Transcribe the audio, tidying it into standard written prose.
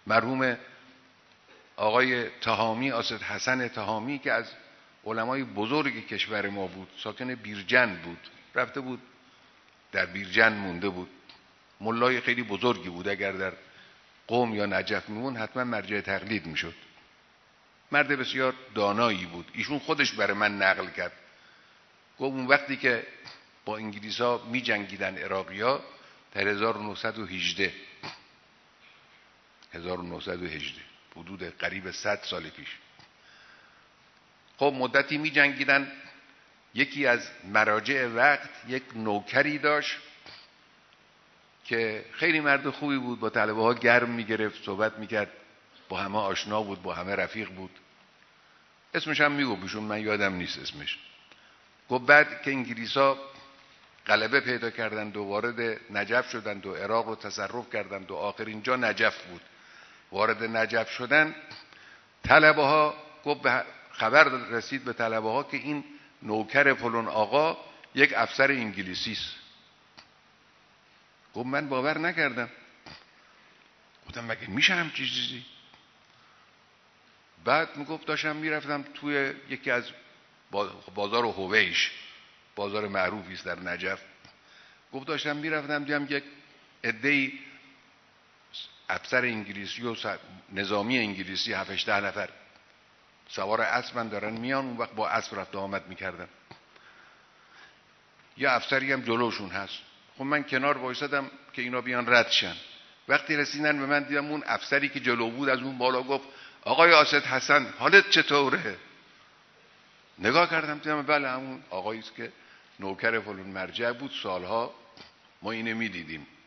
مرحوم آقای تهامی، آصد حسن تهامی که از علمای بزرگ کشور ما بود، ساکن بیرجند بود، رفته بود در بیرجند مونده بود، ملای خیلی بزرگی بود، اگر در قم یا نجف میمون حتما مرجع تقلید میشد. مرد بسیار دانایی بود. ایشون خودش برای من نقل کرد، گفت اون وقتی که با انگلیس ها می جنگیدن عراقی ها در 1918 حدود قریب 100 سال پیش، خب مدتی می جنگیدن. یکی از مراجع وقت یک نوکری داشت که خیلی مرد خوبی بود، با طلبه ها گرم می گرفت، صحبت می کرد، با همه آشنا بود، با همه رفیق بود. اسمش هم می گفت، ایشون من یادم نیست اسمش. گفت بعد که انگلیس ها غلبه پیدا کردند و وارد نجف شدند و عراق رو تصرف کردند و آخر اینجا نجف بود، وارد نجف شدن، طلبه ها، گفت خبر رسید به طلبه ها که این نوکر فلان آقا یک افسر انگلیسی است. گفت من باور نکردم، گفتم مگه میشه همچین چیزی؟ بعد میگفت داشتم میرفتم توی یکی از بازار هویش، بازار معروفی است در نجف، گفت داشتم میرفتم دیدم یک عده‌ای افسر انگلیسی و نظامی انگلیسی 7-8 نفر سوار اسب دارن میان. اون وقت با اسب رفت و آمد میکردن، یا افسری هم جلوشون هست. خب من کنار وایسادم که اینا بیان رد شن. وقتی رسیدن به من دیدم اون افسری که جلو بود از اون بالا گفت آقای آصد حسن حالت چطوره؟ نگاه کردم دیدم بله همون آقایی است که نوکر فلان مرجع بود، سالها ما اینو میدیدیم.